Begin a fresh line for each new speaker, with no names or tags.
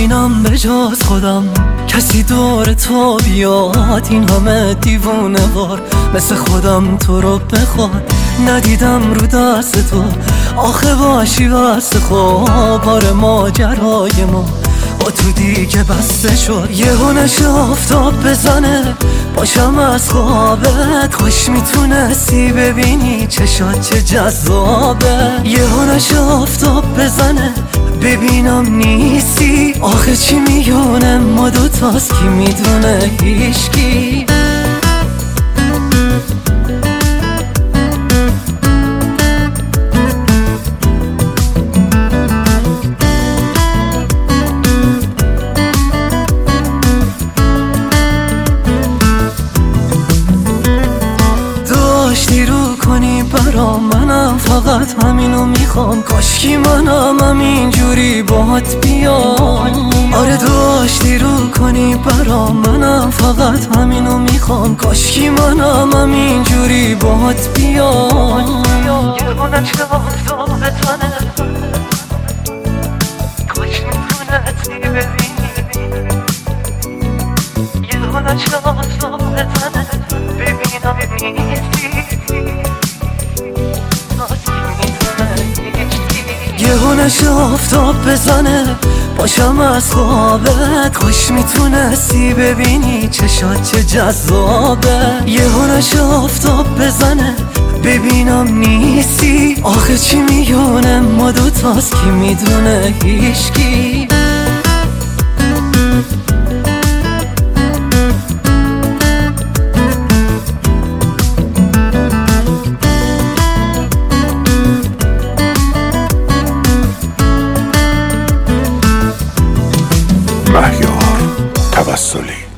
نبینم به جز خودم کسی دور تو بیاد، این همه دیوونه وار مثل خودم تو رو بخواد. ندیدم رو دست تو آخه باشی واسه خواب، بار ماجرای ما با تو دیگه بسته شد. یهو نشه آفتاب بزنه باشم از خوابت، خوش میتونستی ببینی چشات چه جذابه. یهو نشه آفتاب بزنه ببینم نیستی، آخه چی میونه ما دوتاست کی میدونه هیچکی. داشتی رو کنی برا منم، فقط همینو میخوام، کاشکی منم همینجوری باهات بیام. آره داشتی رو کنی برا منم، فقط همینو میخوام، کاشکی منم همینجوری باهات بیام. یهو نشه آفتاب بزنه کاش میتونستی ببینی، یهو نشه آفتاب بزنه ببینم نیستی، یهو نشه آفتاب بزنه باشم از خوابت، خوش میتونستی ببینی چشات چه جذابه. یهو نشه آفتاب بزنه ببینم نیستی، آخه چی میونه ما دوتاست کی میدونه هیچکی.
مهیار توسلی